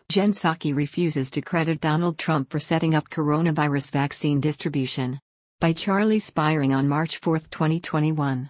Jen Psaki refuses to credit Donald Trump for setting up coronavirus vaccine distribution. By Charlie Spiring on March 4, 2021.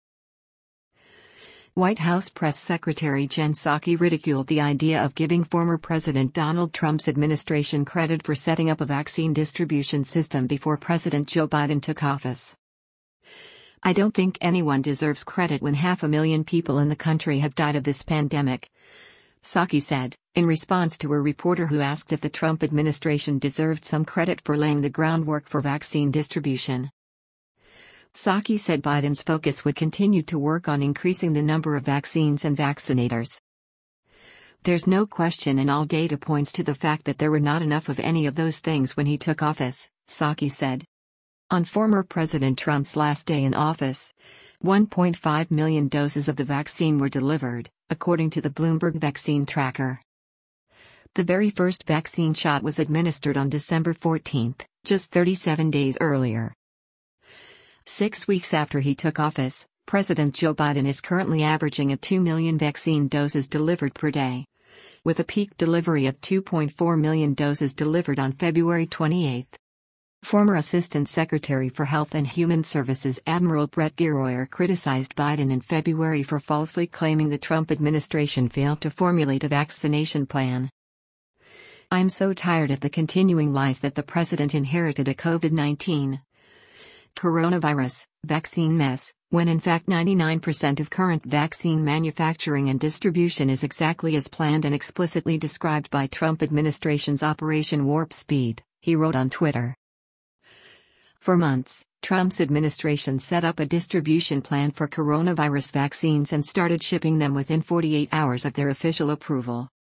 White House Press Secretary Jen Psaki ridiculed the idea of giving former President Donald Trump's administration credit for setting up a vaccine distribution system before President Joe Biden took office. "I don't think anyone deserves credit when 500,000 people in the country have died of this pandemic," Psaki said, in response to a reporter who asked if the Trump administration deserved some credit for laying the groundwork for vaccine distribution. Psaki said Biden's focus would continue to work on increasing the number of vaccines and vaccinators. "There's no question, and all data points to the fact that there were not enough of any of those things when he took office," Psaki said. On former President Trump's last day in office, 1.5 million doses of the vaccine were delivered, according to the Bloomberg Vaccine Tracker. The very first vaccine shot was administered on December 14, just 37 days earlier. 6 weeks after he took office, President Joe Biden is currently averaging at 2 million vaccine doses delivered per day, with a peak delivery of 2.4 million doses delivered on February 28. Former Assistant Secretary for Health and Human Services Admiral Brett Giroir criticized Biden in February for falsely claiming the Trump administration failed to formulate a vaccination plan. "I'm so tired of the continuing lies that the president inherited a COVID-19 coronavirus vaccine mess, when in fact 99% of current vaccine manufacturing and distribution is exactly as planned and explicitly described by Trump administration's Operation Warp Speed," he wrote on Twitter. For months, Trump's administration set up a distribution plan for coronavirus vaccines and started shipping them within 48 hours of their official approval.